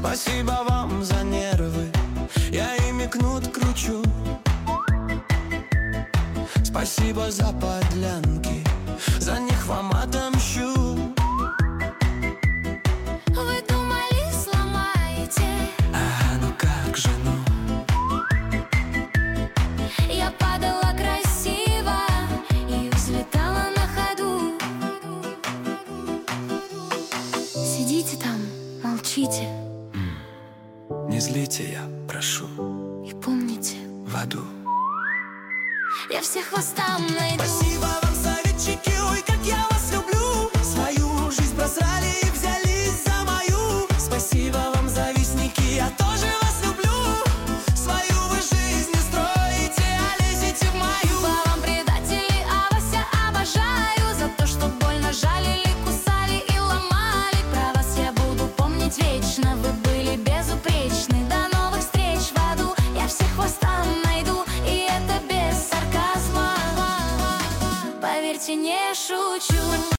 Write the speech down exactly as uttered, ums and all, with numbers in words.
Спасибо вам за нервы, я ими кнут кручу. Спасибо за подлянки, за них вам отомщу. Вы думали, сломаете? А ну как же, ну. Я падала красиво и взлетала на ходу. Сидите там, молчите. Не злите, я прошу. И помните, В аду я всех вас там найду. Спасибо вам, советчики, ой, как я вас люблю. Свою жизнь просрали и взялись за мою. Спасибо вам, завистники, я тоже вас люблю. Свою вы жизнь не строите, а лезете в мою. По вам, предатели, а вас я обожаю. За то, что больно жалили, кусали и ломали. Про вас я буду помнить вечно. Вы были безупречны. До новых встреч в аду. Я всех вас там найду, и это без сарказма. Поверьте, не шучу.